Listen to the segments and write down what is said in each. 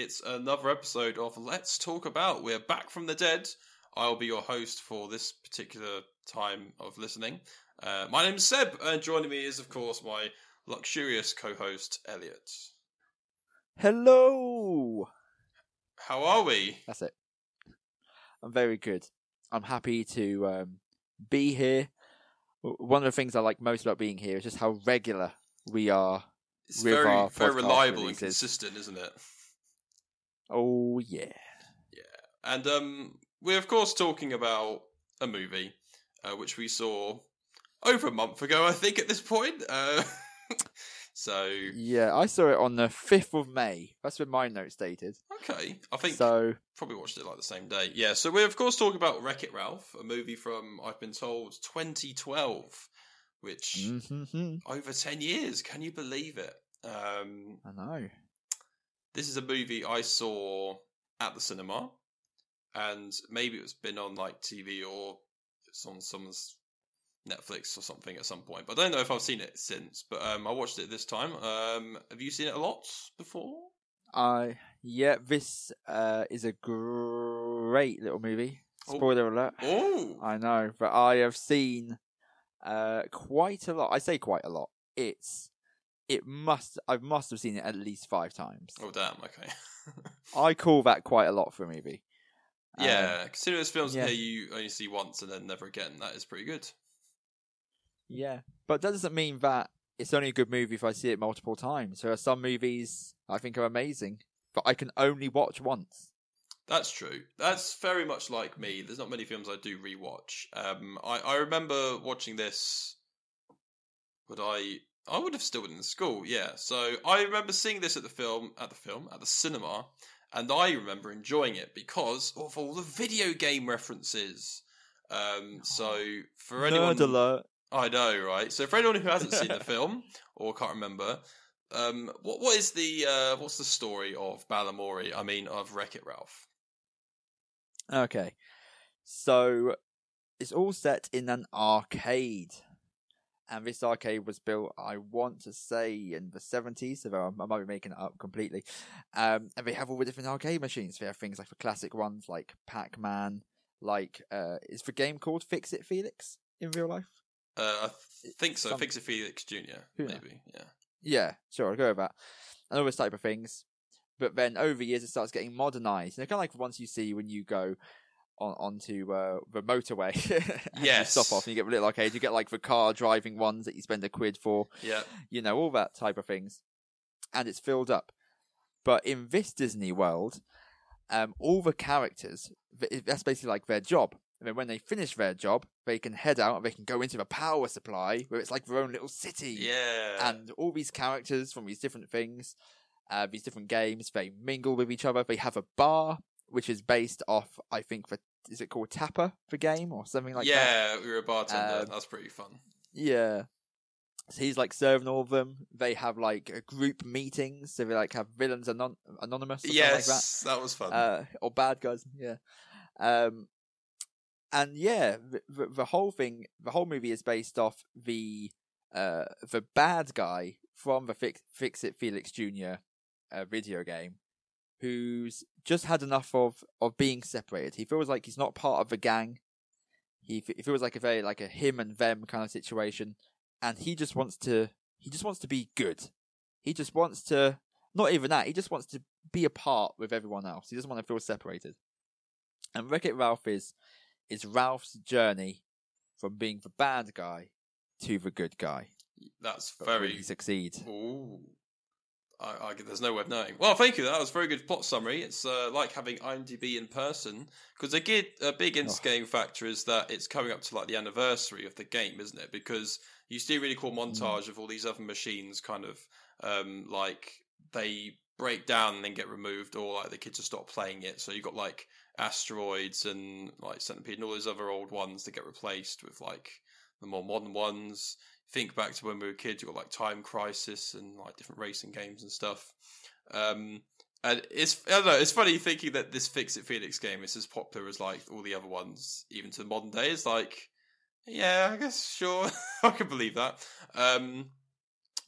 It's another episode of Let's Talk About. We're back from the dead. I'll be your host for this particular time of listening. My name's Seb, and joining me is, of course, my luxurious co-host, Elliot. Hello! How are we? That's it. I'm very good. I'm happy to be here. One of the things I like most about being here is just how regular we are. It's very reliable releases. And consistent, isn't it? Oh, yeah. Yeah. And we're, of course, talking about a movie, which we saw over a month ago, I think, at this point. So yeah, I saw it on the 5th of May. That's when my note stated. Okay, I think so. Probably watched it like the same day. Yeah, so we're of course talking about Wreck-It Ralph, a movie from, I've been told, 2012, which over 10 years. Can you believe it? I know. This is a movie I saw at the cinema, and maybe it's been on like TV or it's on someone's Netflix or something at some point, but I don't know if I've seen it since. But I watched it this time. Have you seen it a lot before? Yeah, this is a great little movie. Spoiler alert. Oh, I know, but I have seen quite a lot. I say quite a lot. I must have seen it at least 5 times. Oh damn! Okay. I call that quite a lot for a movie. Yeah, considering there's films here you only see once and then never again. That is pretty good. Yeah, but that doesn't mean that it's only a good movie if I see it multiple times. There are some movies I think are amazing, but I can only watch once. That's true. That's very much like me. There's not many films I do rewatch. I remember watching this, but I would have still been in school. Yeah, so I remember seeing this at the cinema, and I remember enjoying it because of all the video game references. So for anyone, Nerd alert. I know, right? So for anyone who hasn't seen the film or can't remember, what's the story of Balamory? I mean, of Wreck-It Ralph. Okay, so it's all set in an arcade, and this arcade was built, I want to say, in the 70s. So I might be making it up completely. And they have all the different arcade machines. They have things like the classic ones, like Pac-Man. Like, is the game called Fix It Felix in real life? I think so. Fix It Felix Jr. Maybe, yeah. Yeah, sure, I'll go with that. And all those type of things. But then over the years, it starts getting modernised. And they're kind of like the ones you see when you go onto the motorway. Yes. You stop off and you get a little arcade. You get like the car driving ones that you spend £1 for. Yeah. You know, all that type of things. And it's filled up. But in this Disney world, all the characters, that's basically like their job. And then when they finish their job, they can head out and they can go into the power supply where it's like their own little city. Yeah. And all these characters from these different things, these different games, they mingle with each other. They have a bar, which is based off, I think, is it called Tapper, the game, or something like that? Yeah, we were a bartender. That's pretty fun. Yeah. So he's like serving all of them. They have like group meetings. So they like have villains anonymous. Or yes, something like that was fun. Or bad guys. Yeah. And yeah, the whole movie is based off the bad guy from the Fix It Felix Jr. Video game, who's just had enough of being separated. He feels like he's not part of the gang. He feels like a very like a him and them kind of situation, and he just wants to be good. He just wants to, not even that. He just wants to be apart with everyone else. He doesn't want to feel separated. And Wreck-It Ralph is Ralph's journey from being the bad guy to the good guy. That's very... Will he succeed? Ooh. There's no way of knowing. Well, thank you. That was a very good plot summary. It's like having IMDb in person, because a big instigating factor is that it's coming up to like the anniversary of the game, isn't it? Because you see a really cool montage of all these other machines kind of like they break down and then get removed, or like the kids just stop playing it. So you've got like Asteroids and like Centipede and all those other old ones that get replaced with like the more modern ones. Think back to when we were kids, you got like Time Crisis and like different racing games and stuff. And I don't know, it's funny thinking that this Fix It Felix game is as popular as like all the other ones, even to the modern day. It's like, yeah, I guess, sure, I can believe that.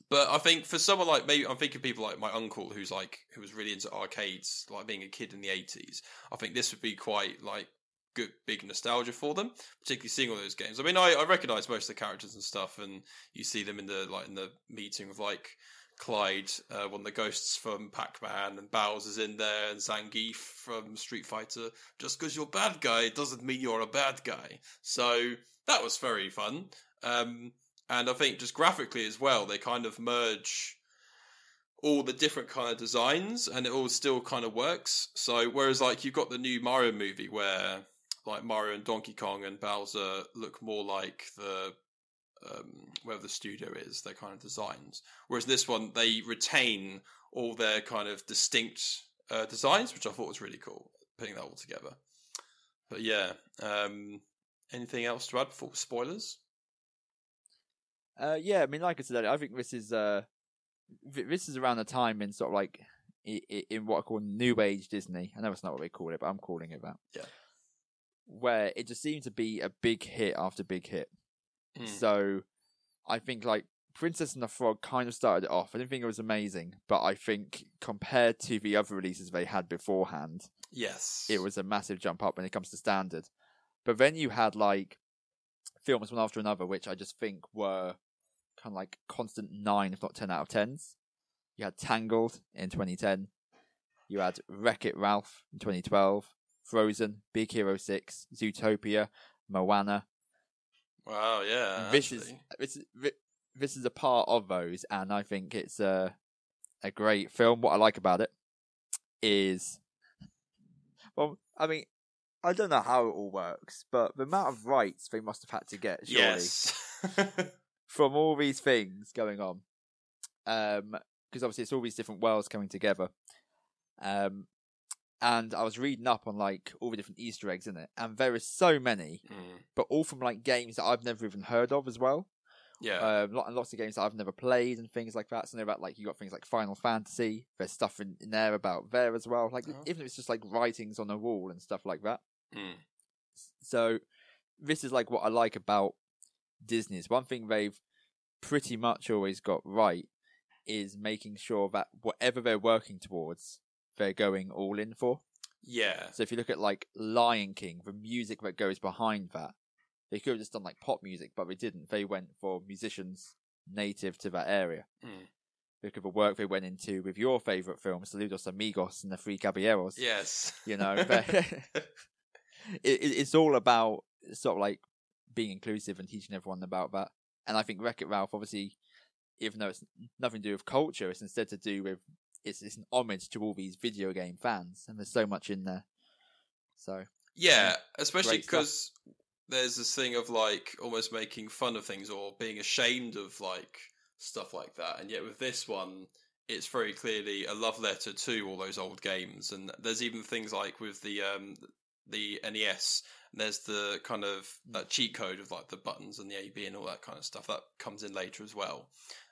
But I think for someone like, maybe I'm thinking people like my uncle who was really into arcades, like being a kid in the 80s. I think this would be quite like good, big nostalgia for them, particularly seeing all those games. I mean, I recognise most of the characters and stuff, and you see them in the meeting with like Clyde, one of the ghosts from Pac-Man, and Bowser's in there, and Zangief from Street Fighter. Just because you're a bad guy doesn't mean you're a bad guy. So that was very fun. And I think just graphically as well, they kind of merge all the different kind of designs, and it all still kind of works. So whereas like you've got the new Mario movie where like Mario and Donkey Kong and Bowser look more like the wherever the studio is, their kind of designs. Whereas this one, they retain all their kind of distinct designs, which I thought was really cool, putting that all together. But yeah, anything else to add before spoilers? Yeah, I mean, like I said, I think this is around the time in sort of like in what I call New Age Disney. I know it's not what they call it, but I'm calling it that. Yeah. Where it just seemed to be a big hit after big hit. So I think like Princess and the Frog kind of started it off. I didn't think it was amazing, but I think compared to the other releases they had beforehand, yes, it was a massive jump up when it comes to standard. But then you had like films one after another, which I just think were kind of like constant 9, if not 10 out of 10s. You had Tangled in 2010. You had Wreck-It Ralph in 2012. Frozen, Big Hero 6, Zootopia, Moana. Wow, yeah. This is a part of those, and I think it's a great film. What I like about it is, well, I mean, I don't know how it all works, but the amount of rights they must have had to get, surely, yes. from all these things going on, because obviously it's all these different worlds coming together. And I was reading up on like all the different Easter eggs in it, and there is so many, but all from like games that I've never even heard of as well. Yeah, lots of games that I've never played and things like that. So I know about like you got things like Final Fantasy. There's stuff in there about there as well. Like even if it's just like writings on a wall and stuff like that. So this is like what I like about Disney. Is one thing they've pretty much always got right is making sure that whatever they're working towards, they're going all in for. Yeah. So if you look at like Lion King, the music that goes behind that, they could have just done like pop music, but they didn't. They went for musicians native to that area. Look at the work they went into with your favourite film, Saludos Amigos and the Three Caballeros. Yes. You know, it's all about sort of like being inclusive and teaching everyone about that. And I think Wreck-It Ralph, obviously, even though it's nothing to do with culture, it's instead to do with it's an homage to all these video game fans, and there's so much in there. So yeah, especially because there's this thing of like almost making fun of things or being ashamed of like stuff like that, and yet with this one, it's very clearly a love letter to all those old games. And there's even things like with the NES, and there's the kind of that cheat code of like the buttons and the AB and all that kind of stuff that comes in later as well.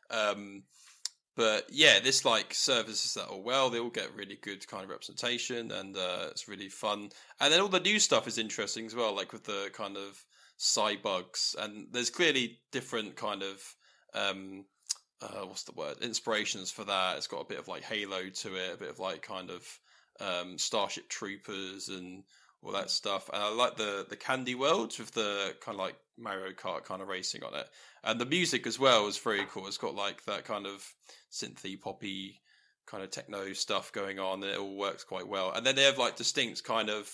But yeah, this like services that all well. They all get really good kind of representation, and it's really fun. And then all the new stuff is interesting as well, like with the kind of cybugs. And there's clearly different kind of what's the word? Inspirations for that. It's got a bit of like Halo to it, a bit of like kind of Starship Troopers and all that stuff. And I like the Candy Worlds with the kind of like Mario Kart kind of racing on it. And the music as well is very cool. It's got like that kind of synthy, poppy kind of techno stuff going on, and it all works quite well. And then they have like distinct kind of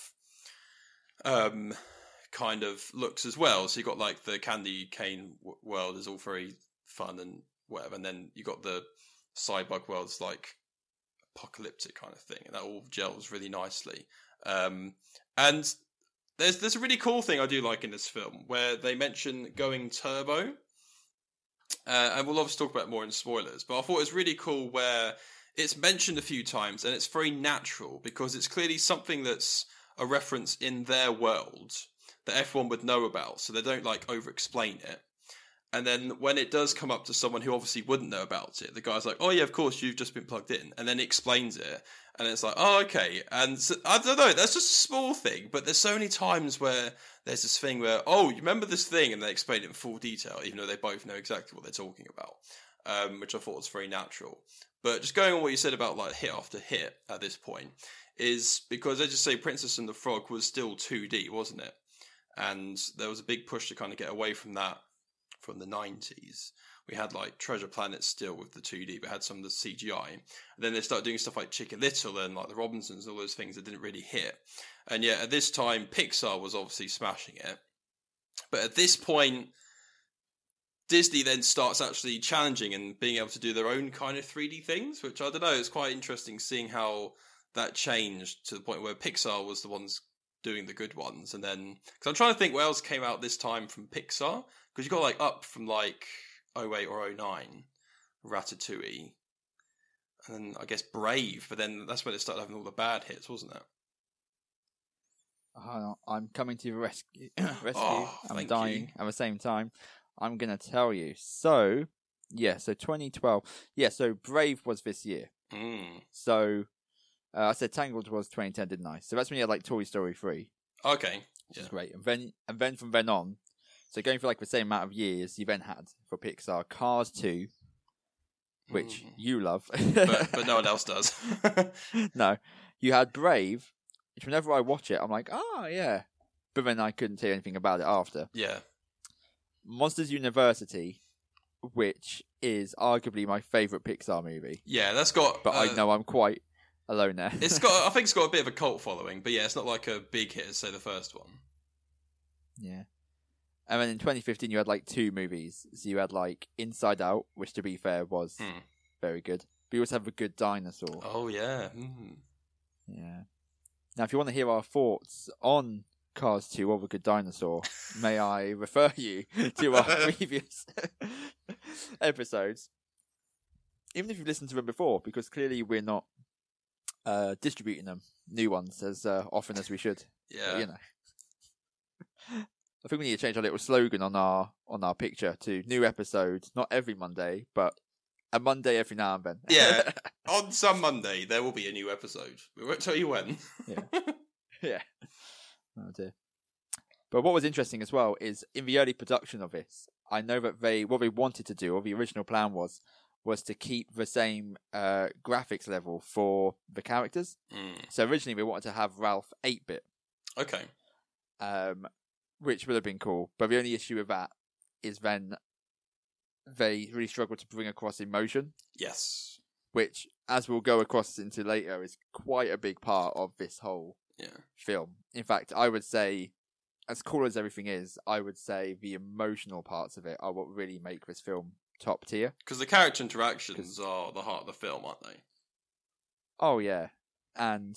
looks as well. So you got like the Candy Cane world is all very fun and whatever, and then you got the Cybug world's like apocalyptic kind of thing, and that all gels really nicely. And there's a really cool thing I do like in this film where they mention going turbo. And we'll obviously talk about it more in spoilers, but I thought it was really cool where it's mentioned a few times and it's very natural because it's clearly something that's a reference in their world that everyone would know about, so they don't like over-explain it. And then when it does come up to someone who obviously wouldn't know about it, the guy's like, oh yeah, of course, you've just been plugged in. And then he explains it. And it's like, oh, okay. And so, I don't know, that's just a small thing. But there's so many times where there's this thing where, oh, you remember this thing? And they explain it in full detail, even though they both know exactly what they're talking about. which I thought was very natural. But just going on what you said about like hit after hit at this point is because, as you say, Princess and the Frog was still 2D, wasn't it? And there was a big push to kind of get away from that from the 90s. We had like Treasure Planet still with the 2D, but had some of the CGI. And then they started doing stuff like Chicken Little and like the Robinsons, all those things that didn't really hit. And yet at this time, Pixar was obviously smashing it. But at this point, Disney then starts actually challenging and being able to do their own kind of 3D things, which I don't know, it's quite interesting seeing how that changed to the point where Pixar was the ones doing the good ones. And then, because I'm trying to think what else came out this time from Pixar, because you got like Up from like 08 or 09, Ratatouille, and then I guess Brave, but then that's when it started having all the bad hits, wasn't it? I'm coming to your rescue. Oh, I'm dying at the same time. I'm going to tell you. So 2012. Yeah, so Brave was this year. So I said Tangled was 2010, didn't I? So that's when you had like Toy Story 3. Okay. Which is great. And then from then on, so going for like the same amount of years, you then had for Pixar Cars 2, which you love. but no one else does. No. You had Brave, which whenever I watch it, I'm like, oh, yeah. But then I couldn't say anything about it after. Yeah. Monsters University, which is arguably my favourite Pixar movie. Yeah, that's got... But I know I'm quite alone there. I think it's got a bit of a cult following, but yeah, it's not like a big hit as, say, the first one. Yeah. And then in 2015, you had like two movies. So you had like Inside Out, which to be fair was very good. But you also have A Good Dinosaur. Oh, yeah. Yeah. Now, if you want to hear our thoughts on Cars 2 or A Good Dinosaur, may I refer you to our previous episodes. Even if you've listened to them before, because clearly we're not distributing them, new ones, as often as we should. Yeah. But, you know. I think we need to change our little slogan on our picture to new episodes, not every Monday, but a Monday every now and then. Yeah, on some Monday there will be a new episode. We won't tell you when. Yeah. Oh dear. But what was interesting as well is in the early production of this, I know that what they wanted to do, or the original plan was to keep the same graphics level for the characters. So originally they wanted to have Ralph 8-bit. Okay. Which would have been cool. But the only issue with that is then they really struggled to bring across emotion. Yes. Which, as we'll go across into later, is quite a big part of this whole film. In fact, I would say, as cool as everything is, I would say the emotional parts of it are what really make this film top tier. Because the character interactions are the heart of the film, aren't they? Oh, yeah. And,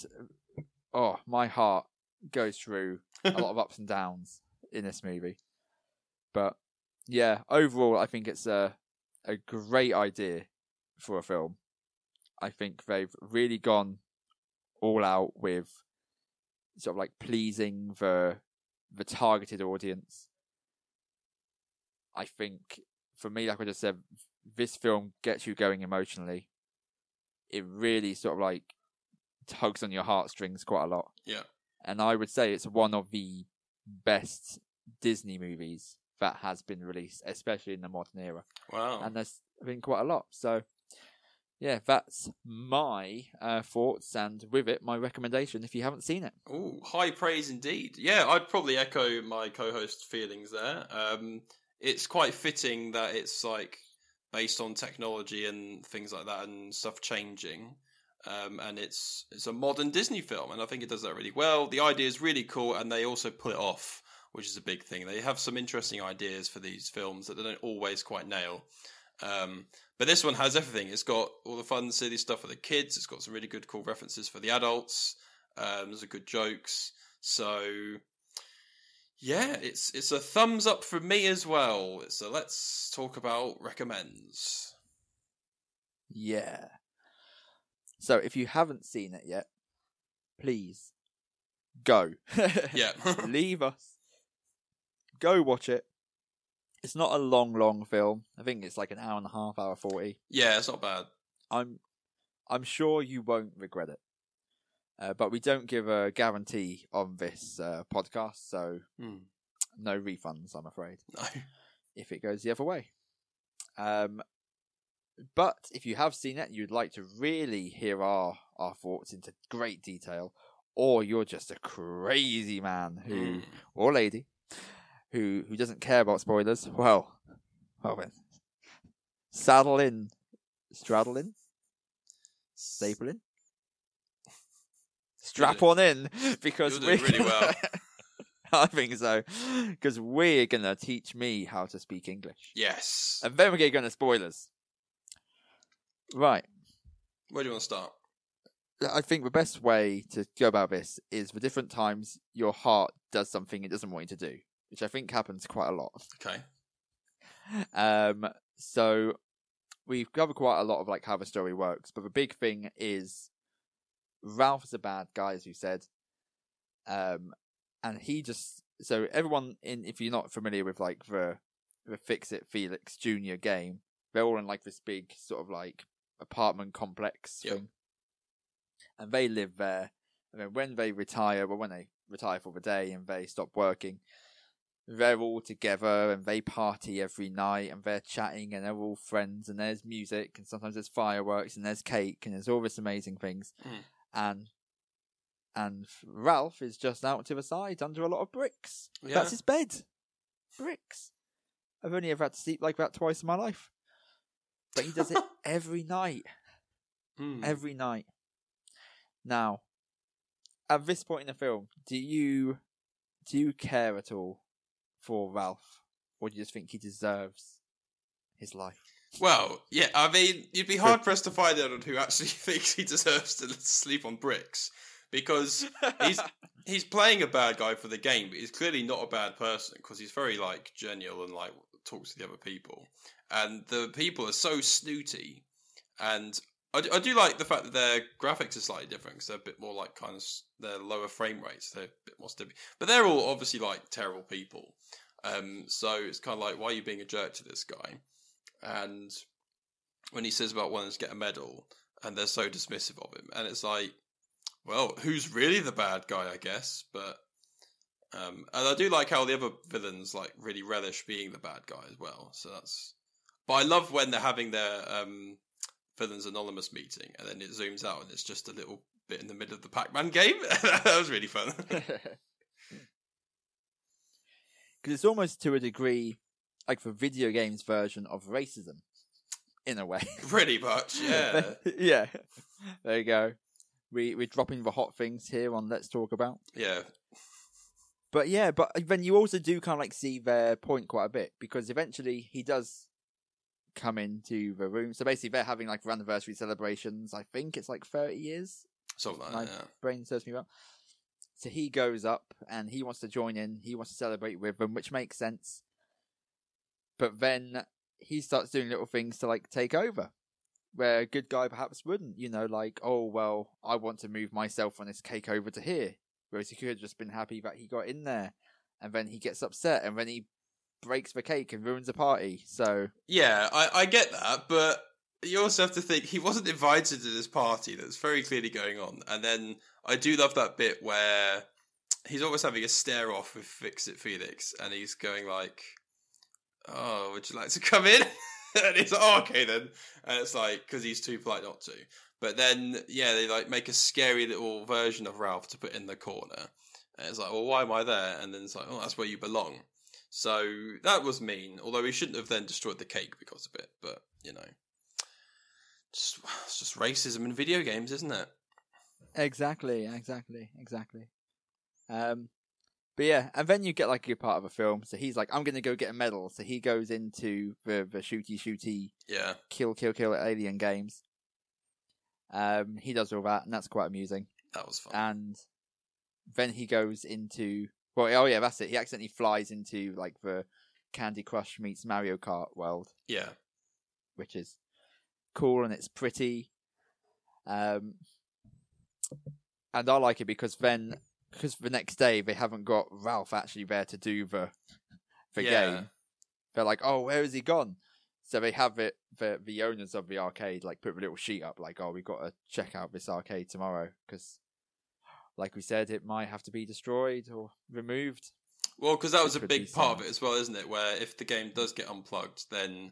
my heart goes through a lot of ups and downs in this movie. But yeah, overall I think it's a great idea for a film. I think they've really gone all out with sort of like pleasing the targeted audience. I think for me, like I just said, this film gets you going emotionally. It really sort of like tugs on your heartstrings quite a lot. Yeah. And I would say it's one of the best Disney movies that has been released, especially in the modern era. Wow. And there's been quite a lot. So, yeah, that's my thoughts, and with it, my recommendation if you haven't seen it. Oh, high praise indeed. Yeah, I'd probably echo my co-host's feelings there. It's quite fitting that it's like based on technology and things like that and stuff changing. And it's a modern Disney film, and I think it does that really well. The idea is really cool, and they also pull it off, which is a big thing. They have some interesting ideas for these films that they don't always quite nail. But this one has everything. It's got all the fun, silly stuff for the kids. It's got some really good, cool references for the adults. There's some good jokes. So, yeah, it's a thumbs up from me as well. So let's talk about recommends. Yeah. So if you haven't seen it yet, please go. Yeah. Leave us. Go watch it. It's not a long film. I think it's like an hour and a half, hour 40. Yeah, it's not bad. I'm sure you won't regret it. But we don't give a guarantee on this podcast, so no refunds, I'm afraid. No. If it goes the other way. But if you have seen it, you'd like to really hear our thoughts into great detail, or you're just a crazy man who or lady who doesn't care about spoilers. Well then, saddle in, straddle in, staple in, strap on in, because you're doing really well. I think so, because we're gonna teach me how to speak English. Yes, and then we're gonna spoilers. Right. Where do you want to start? I think the best way to go about this is for different times your heart does something it doesn't want you to do, which I think happens quite a lot. Okay. So we've covered quite a lot of like how the story works, but the big thing is Ralph is a bad guy, as you said. And he just, so everyone if you're not familiar with like the Fix-It Felix Jr. game, they're all in like this big sort of like apartment complex thing. And they live there. And then when they retire for the day and they stop working, they're all together and they party every night and they're chatting and they're all friends and there's music and sometimes there's fireworks and there's cake and there's all this amazing things. And Ralph is just out to the side under a lot of bricks. Yeah. That's his bed. Bricks. I've only ever had to sleep like that twice in my life. But he does it every night. Every night. Now, at this point in the film, do you care at all for Ralph? Or do you just think he deserves his life? Well, yeah, I mean, you'd be hard-pressed to find anyone who actually thinks he deserves to sleep on bricks. Because he's playing a bad guy for the game, but he's clearly not a bad person because he's very like genial and like talks to the other people, and the people are so snooty. And I do like the fact that their graphics are slightly different because they're a bit more like kind of they're lower frame rates, they're a bit more stupid, but they're all obviously like terrible people. So it's kind of like, why are you being a jerk to this guy? And when he says about wanting to get a medal, and they're so dismissive of him, and it's like, well, who's really the bad guy, I guess? But and I do like how the other villains like really relish being the bad guy as well. So that's. But I love when they're having their Villains Anonymous meeting, and then it zooms out, and it's just a little bit in the middle of the Pac-Man game. That was really fun. Because it's almost to a degree like the video games version of racism, in a way. Pretty much, yeah. Yeah. There you go. We're dropping the hot things here on Let's Talk About. Yeah. But yeah, but then you also do kind of like see their point quite a bit, because eventually he does come into the room. So basically they're having like anniversary celebrations. I think it's like 30 years. Something like that, yeah. Brain serves me well. So he goes up and he wants to join in. He wants to celebrate with them, which makes sense. But then he starts doing little things to like take over, where a good guy perhaps wouldn't, like, oh, well, I want to move myself on this cake over to here. Whereas he could have just been happy that he got in there. And then he gets upset and then he breaks the cake and ruins the party. So yeah, I get that, but you also have to think he wasn't invited to this party that's very clearly going on. And then I do love that bit where he's always having a stare off with Fix-It Felix, and he's going like, oh, would you like to come in? And he's like, oh, okay then. And it's like, because he's too polite not to. But then, yeah, they like make a scary little version of Ralph to put in the corner. And it's like, well, why am I there? And then it's like, oh, that's where you belong. So that was mean. Although he shouldn't have then destroyed the cake because of it. But, it's just racism in video games, isn't it? Exactly. But yeah, and then you get like a good part of a film. So he's like, I'm going to go get a medal. So he goes into the shooty, yeah, kill alien games. He does all that, and that's quite amusing. That was fun. And then he goes into, well, oh yeah, that's it. He accidentally flies into like the Candy Crush meets Mario Kart world. Yeah. Which is cool and it's pretty. And I like it because the next day they haven't got Ralph actually there to do the game. They're like, oh, where has he gone? So they have it, the owners of the arcade like put a little sheet up like, oh, we've got to check out this arcade tomorrow because, like we said, it might have to be destroyed or removed. Well, because that was a big part of it as well, isn't it? Where if the game does get unplugged, then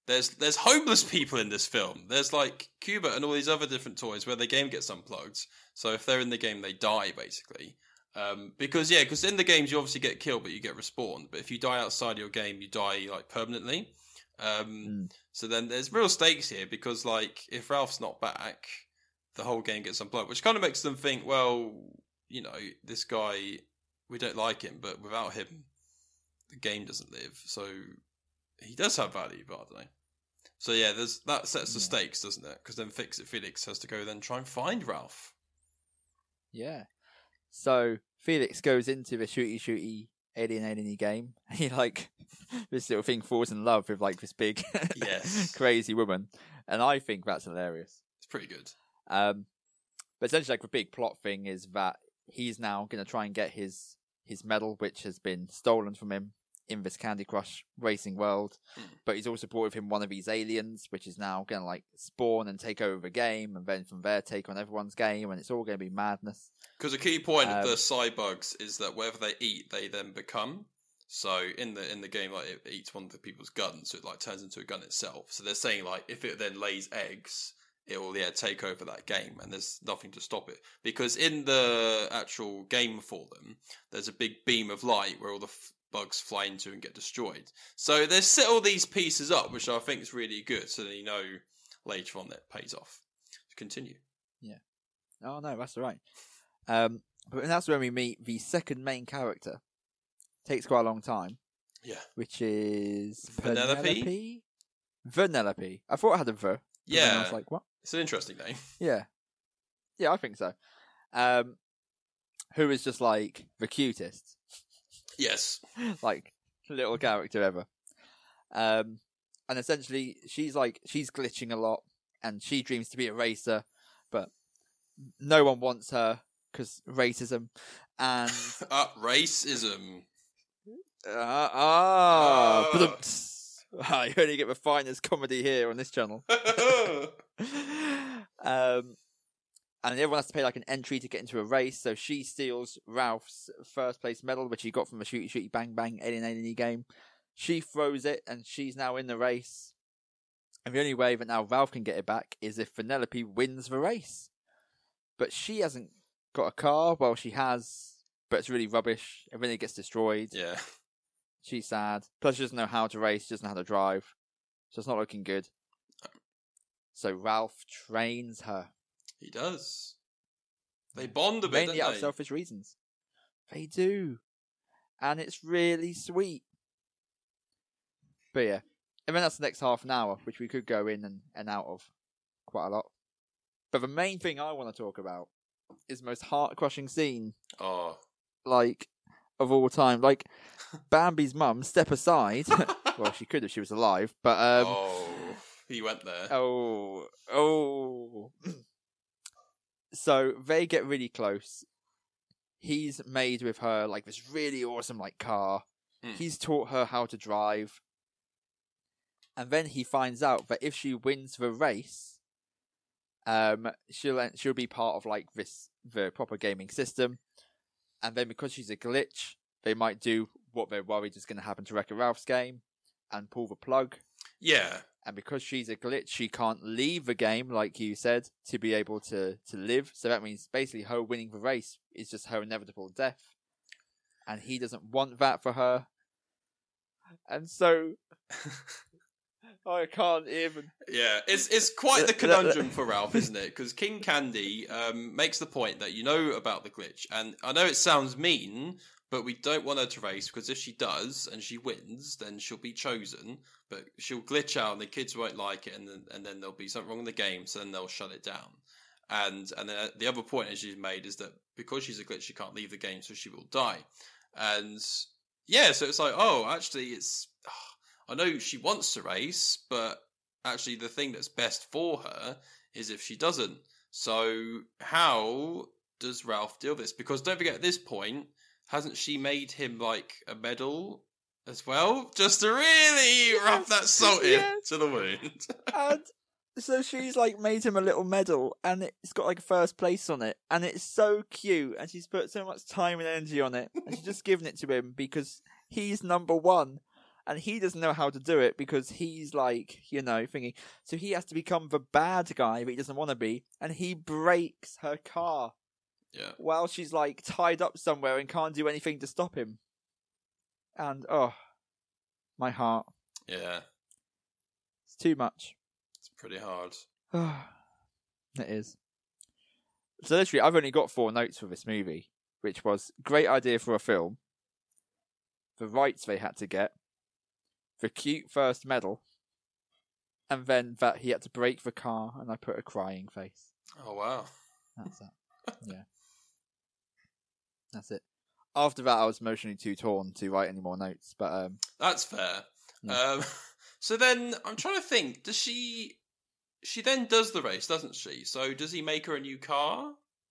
there's homeless people in this film. There's like Cuba and all these other different toys where the game gets unplugged. So if they're in the game, they die basically. Because in the games you obviously get killed, but you get respawned. But if you die outside your game, you die like permanently. So then there's real stakes here because like if Ralph's not back, the whole game gets unplugged, which kind of makes them think, well, you know, this guy, we don't like him, but without him, the game doesn't live. So he does have value, but I don't know. So yeah, that sets the stakes, doesn't it? Because then Fix-It Felix has to go then try and find Ralph. Yeah. So Felix goes into the shooty alien game. He like this little thing falls in love with like this big crazy woman, and I think that's hilarious. It's pretty good. But essentially, like the big plot thing is that he's now going to try and get his medal, which has been stolen from him in this Candy Crush racing world. But he's also brought with him one of these aliens, which is now going to like spawn and take over the game, and then from there take on everyone's game, and it's all going to be madness. Because a key point of the Cybugs is that whatever they eat, they then become. So in the game, like it eats one of the people's guns, so it like turns into a gun itself. So they're saying like if it then lays eggs, it will take over that game, and there's nothing to stop it. Because in the actual game for them, there's a big beam of light where all the bugs fly into and get destroyed. So they set all these pieces up, which I think is really good. So that you know later on that pays off. Continue. Yeah. Oh no, that's all right. But that's when we meet the second main character. Takes quite a long time. Yeah. Which is Vanellope. Vanellope. I thought it had a V. Yeah. I was like, what? It's an interesting name. Yeah. Yeah, I think so. Who is just like the cutest. Yes. Like, little character ever. And essentially, she's glitching a lot, and she dreams to be a racer, but no one wants her, because racism. And... racism. You only get the finest comedy here on this channel. And everyone has to pay like an entry to get into a race. So she steals Ralph's first place medal, which he got from a shooty bang bang alien game. She throws it, and she's now in the race. And the only way that now Ralph can get it back is if Vanellope wins the race. But she hasn't got a car. Well, she has, but it's really rubbish. And then it gets destroyed. Yeah. She's sad. Plus, she doesn't know how to race. She doesn't know how to drive. So it's not looking good. So Ralph trains her. He does. They bond a bit, mainly out of selfish reasons. They do. And it's really sweet. But yeah. And then that's the next half an hour, which we could go in and out of quite a lot. But the main thing I want to talk about is the most heart-crushing scene. Oh. Like, of all time. Like, Bambi's mum, step aside. Well, she could if she was alive, but... he went there. Oh. So, they get really close. He's made with her, like, this really awesome, like, car. He's taught her how to drive. And then he finds out that if she wins the race, she'll be part of, like, the proper gaming system. And then because she's a glitch, they might do what they're worried is going to happen to Wreck-It Ralph's game and pull the plug. Yeah. And because she's a glitch, she can't leave the game, like you said, to be able to live. So that means basically her winning the race is just her inevitable death. And he doesn't want that for her. And so... I can't even. Yeah, it's quite the conundrum for Ralph, isn't it? Because King Candy makes the point that you know about the glitch. And I know it sounds mean, but we don't want her to race, because if she does and she wins, then she'll be chosen. But she'll glitch out and the kids won't like it, and then there'll be something wrong in the game, so then they'll shut it down. And then the other point that she's made is that because she's a glitch, she can't leave the game, so she will die. And yeah, so it's like, oh, actually, it's... I know she wants to race, but actually the thing that's best for her is if she doesn't. So how does Ralph deal with this? Because don't forget, at this point, hasn't she made him like a medal as well? Just to really rub that salt in to the wound. And so she's like made him a little medal, and it's got like a first place on it, and it's so cute, and she's put so much time and energy on it, and she's just given it to him because he's number one. and he doesn't know how to do it because he's like, thinking. So he has to become the bad guy, but he doesn't want to be, and he breaks her car. Yeah. While she's like tied up somewhere and can't do anything to stop him. And my heart. Yeah. It's too much. It's pretty hard. It is. So literally, I've only got 4 notes for this movie, which was great idea for a film, the rights they had to get, the cute first medal, and then that he had to break the car, and I put a crying face. Oh, wow. That's that. Yeah. That's it. After that, I was emotionally too torn to write any more notes, but that's fair. Yeah. So then I'm trying to think. Does she then does the race, doesn't she? So does he make her a new car?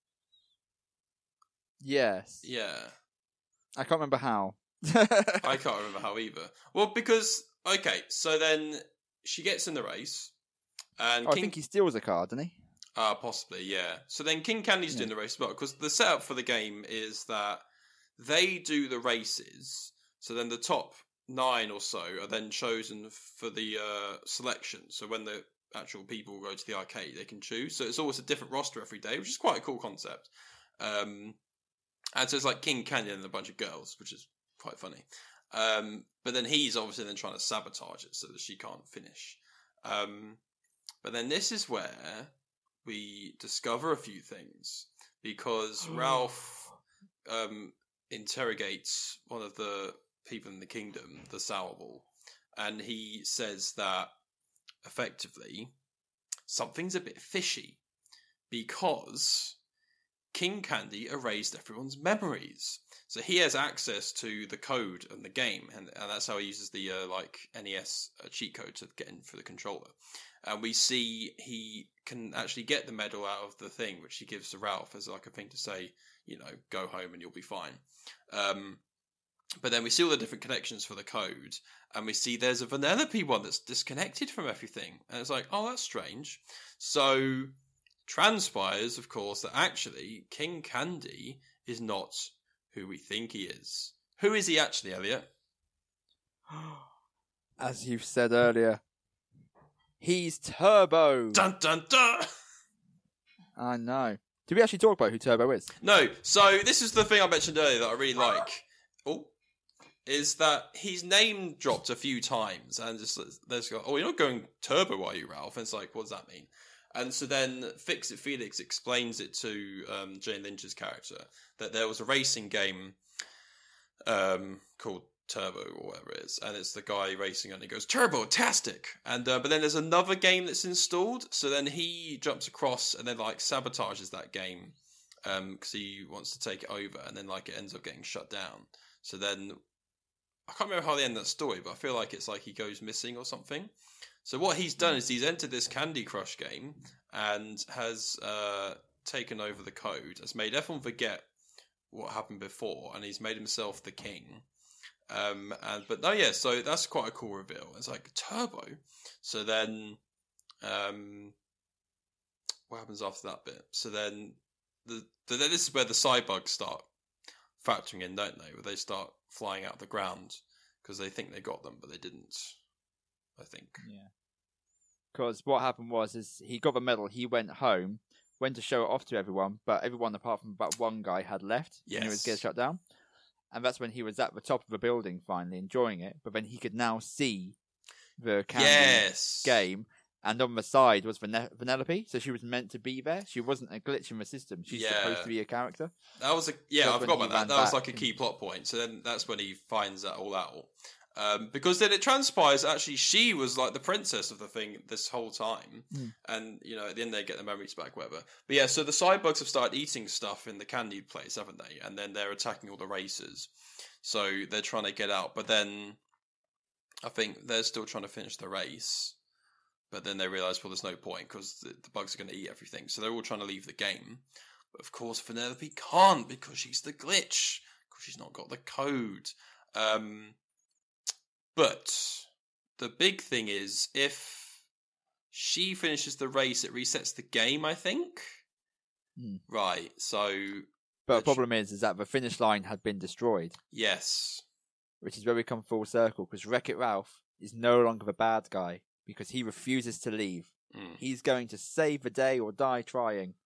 Yes. Yeah. I can't remember how. I can't remember how either. Well, because okay, so then she gets in the race, and I think he steals a car, doesn't he? Possibly, yeah. So then King Candy's doing the race as well, because the setup for the game is that they do the races, so then the top 9 or so are then chosen for the selection. So when the actual people go to the arcade, they can choose. So it's always a different roster every day, which is quite a cool concept. And so it's like King Canyon and a bunch of girls, which is quite funny. But then he's obviously then trying to sabotage it so that she can't finish. But then this is where we discover a few things, because Ralph interrogates one of the people in the kingdom, the Sour Ball, and he says that effectively something's a bit fishy because King Candy erased everyone's memories. So he has access to the code and the game, and that's how he uses the NES cheat code to get in for the controller. And we see he can actually get the medal out of the thing, which he gives to Ralph as like a thing to say, go home and you'll be fine. But then we see all the different connections for the code, and we see there's a Vanellope one that's disconnected from everything. And it's like, oh, that's strange. So transpires, of course, that actually King Candy is not who we think he is. Who is he actually, Elliot? As you've said earlier, he's Turbo. Dun dun dun! I know. Did we actually talk about who Turbo is? No. So this is the thing I mentioned earlier that I really like. Is that he's name dropped a few times, and there's you're not going Turbo, are you, Ralph? And it's like, what does that mean? And so then Fix-It Felix explains it to Jane Lynch's character that there was a racing game called Turbo or whatever it is, and it's the guy racing and he goes Turbo-tastic, and but then there's another game that's installed, so then he jumps across and then like sabotages that game because he wants to take it over, and then like it ends up getting shut down. So then I can't remember how they end that story, but I feel like it's like he goes missing or something. So what he's done is he's entered this Candy Crush game and has taken over the code, has made everyone forget what happened before, and he's made himself the king. So that's quite a cool reveal. It's like Turbo. So then, what happens after that bit? So then, this is where the cybugs start factoring in, don't they? Where they start flying out of the ground because they think they got them, but they didn't. I think. Yeah. Because what happened is he got the medal, he went home, went to show it off to everyone, but everyone apart from about one guy had left. Yes. And he was getting shut down. And that's when he was at the top of the building finally enjoying it, but then he could now see the Candy game, and on the side was Vanellope, so she was meant to be there. She wasn't a glitch in the system. She's supposed to be a character. That was I forgot about that. That was like a key plot point. So then that's when he finds that all out. Because then it transpires actually she was like the princess of the thing this whole time, and at the end they get their memories back, whatever. But yeah, so the cybugs have started eating stuff in the candy place, haven't they? And then they're attacking all the racers, so they're trying to get out. But then I think they're still trying to finish the race, but then they realise, well, there's no point because the bugs are going to eat everything, so they're all trying to leave the game. But of course Vanellope can't because she's the glitch, because she's not got the code. But the big thing is, if she finishes the race, it resets the game, I think. Right, so... But the problem is that the finish line had been destroyed. Yes. which is where we come full circle, because Wreck-It Ralph is no longer the bad guy because he refuses to leave. He's going to save the day or die trying.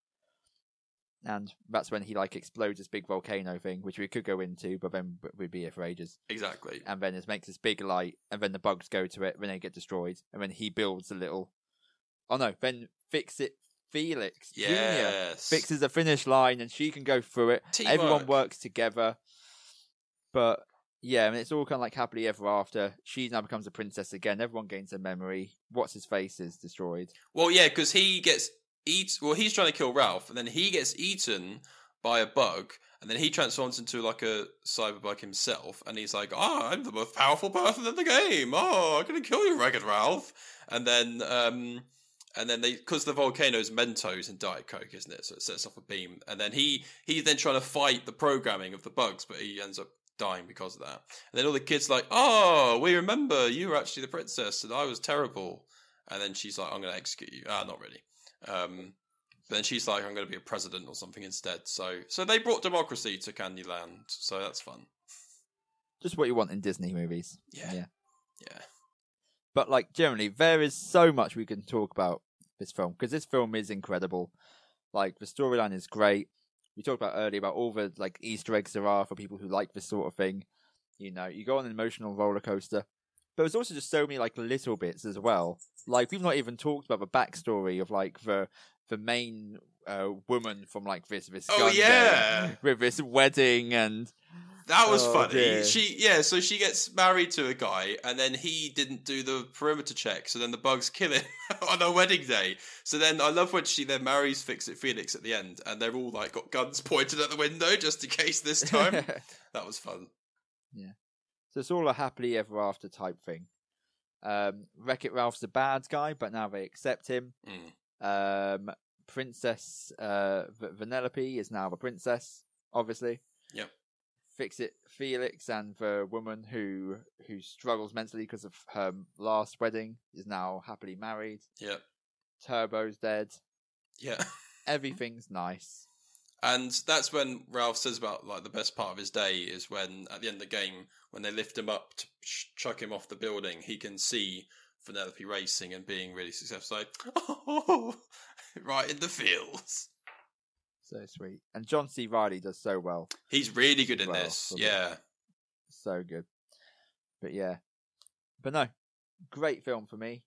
And that's when he explodes this big volcano thing, which we could go into, but then we'd be here for ages. Exactly. And then it makes this big light, and then the bugs go to it, then they get destroyed, and then he builds a little... Oh no, then Fix-It Felix Jr. fixes a finish line, and she can go through it. Teamwork. Everyone works together. But yeah, I mean, it's all kind of happily ever after. She now becomes a princess again. Everyone gains their memory. What's his face is destroyed. Well, yeah, because he gets he's trying to kill Ralph, and then he gets eaten by a bug, and then he transforms into a cyberbug himself, and he's like, I'm the most powerful person in the game. I'm gonna kill you, Wreck-It Ralph. And then they, because the volcano's Mentos and Diet Coke, isn't it? So it sets off a beam, and then he's then trying to fight the programming of the bugs, but he ends up dying because of that. And then all the kids are like, we remember you were actually the princess, and I was terrible. And then she's like, I'm gonna execute you. Not really. Then she's like, I'm going to be a president or something instead. So they brought democracy to Candyland. So that's fun. Just what you want in Disney movies. Yeah. But generally, there is so much we can talk about this film, because this film is incredible. The storyline is great. We talked about earlier about all the Easter eggs there are for people who like this sort of thing. You go on an emotional roller coaster. But there's also just so many little bits as well. We've not even talked about the backstory of the main woman from this gun game with this wedding, and that was funny. Dear. So she gets married to a guy, and then he didn't do the perimeter check, so then the bugs kill him on her wedding day. So then I love when she then marries Fix-It Felix at the end, and they're all got guns pointed at the window just in case this time. That was fun. Yeah. So it's all a happily ever after type thing. Wreck-It Ralph's the bad guy, but now they accept him. Princess Vanellope is now the princess, obviously. Yep. Fix-It Felix and the woman who struggles mentally because of her last wedding is now happily married. Yep. Turbo's dead. Yeah. Everything's nice. And that's when Ralph says about the best part of his day is when at the end of the game, when they lift him up to chuck him off the building, he can see Vanellope racing and being really successful. Right in the fields. So sweet. And John C. Reilly does so well. He's really good in this. Yeah. So good. But yeah. But no. Great film for me.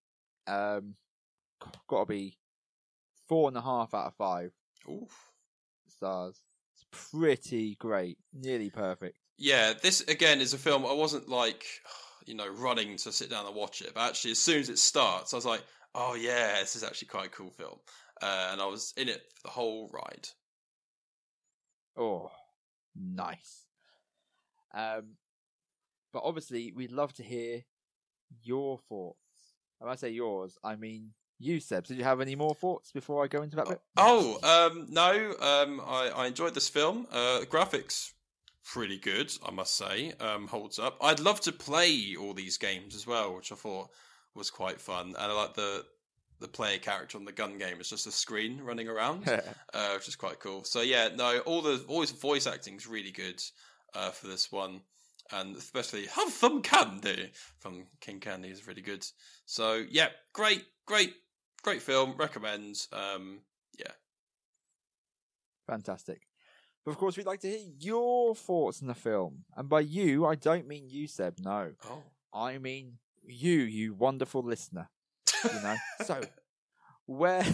Gotta be 4.5 out of 5. Oof. Stars. It's pretty great. Nearly perfect. Yeah, this again is a film I wasn't running to sit down and watch it, but actually as soon as it starts I was like, oh yeah, this is actually quite a cool film. And I was in it for the whole ride. Oh, nice. But obviously we'd love to hear your thoughts. When I say yours, I mean you, Seb. Did you have any more thoughts before I go into that bit? No. I enjoyed this film. Graphics pretty good, I must say. Holds up. I'd love to play all these games as well, which I thought was quite fun. And I like the player character on the gun game. It's just a screen running around, which is quite cool. So yeah, no, all his voice acting is really good for this one, and especially "Have some candy" from King Candy is really good. So yeah, great film. Recommend. Yeah, fantastic. But of course, we'd like to hear your thoughts on the film, and by you, I don't mean you, Seb. No, I mean you wonderful listener. So where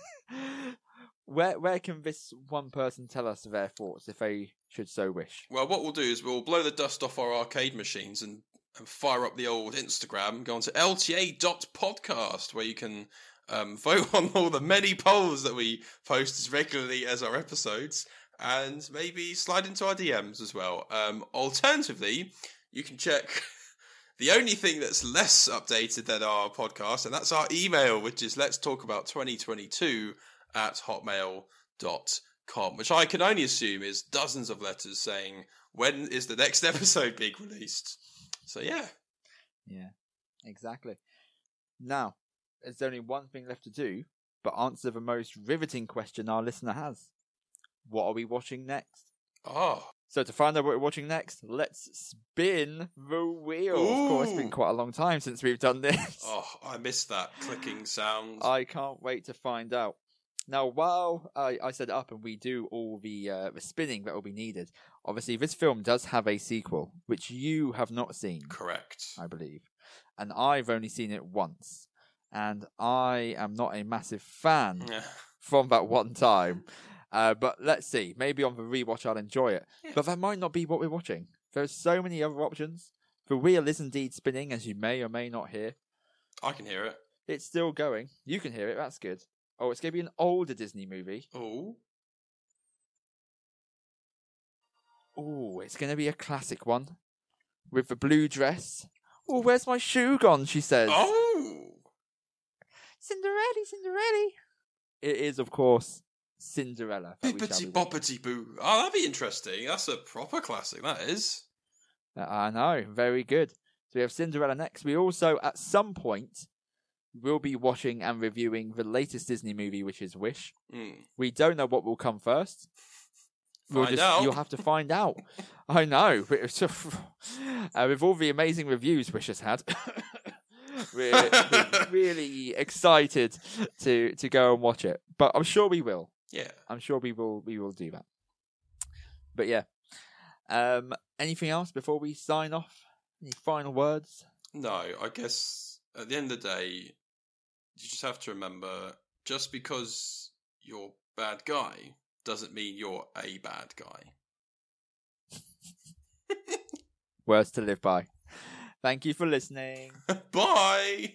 can this one person tell us their thoughts if they should so wish? Well, what we'll do is we'll blow the dust off our arcade machines and fire up the old Instagram, go on to lta.podcast, where you can vote on all the many polls that we post as regularly as our episodes, and maybe slide into our DMs as well. Alternatively, you can check the only thing that's less updated than our podcast, and that's our email, which is letstalkabout2022@hotmail.com, which I can only assume is dozens of letters saying, when is the next episode being released? So, yeah. Yeah, exactly. Now, there's only one thing left to do, but answer the most riveting question our listener has. What are we watching next? Oh. So to find out what we're watching next, let's spin the wheel. Of course, it's been quite a long time since we've done this. Oh, I missed that clicking sound. I can't wait to find out. Now, while I set it up and we do all the spinning that will be needed, obviously this film does have a sequel, which you have not seen. Correct. I believe. And I've only seen it once. And I am not a massive fan from that one time. But let's see. Maybe on the rewatch I'll enjoy it. Yeah. But that might not be what we're watching. There's so many other options. The wheel is indeed spinning, as you may or may not hear. I can hear it. It's still going. You can hear it. That's good. Oh, it's going to be an older Disney movie. Oh. Oh, it's going to be a classic one. With the blue dress. Oh, where's my shoe gone, she says. Oh! Cinderella. It is, of course, Cinderella. Bippity boppity boo. Oh, that'd be interesting. That's a proper classic, that is. I know. Very good. So we have Cinderella next. We also, at some point, will be watching and reviewing the latest Disney movie, which is Wish. We don't know what will come first. You'll have to find out. I know. With all the amazing reviews Wish has had, we're really excited to go and watch it. But I'm sure we will. Yeah. I'm sure we will do that. But yeah. Anything else before we sign off? Any final words? No, I guess at the end of the day, you just have to remember, just because you're a bad guy doesn't mean you're a bad guy. Words to live by. Thank you for listening. Bye!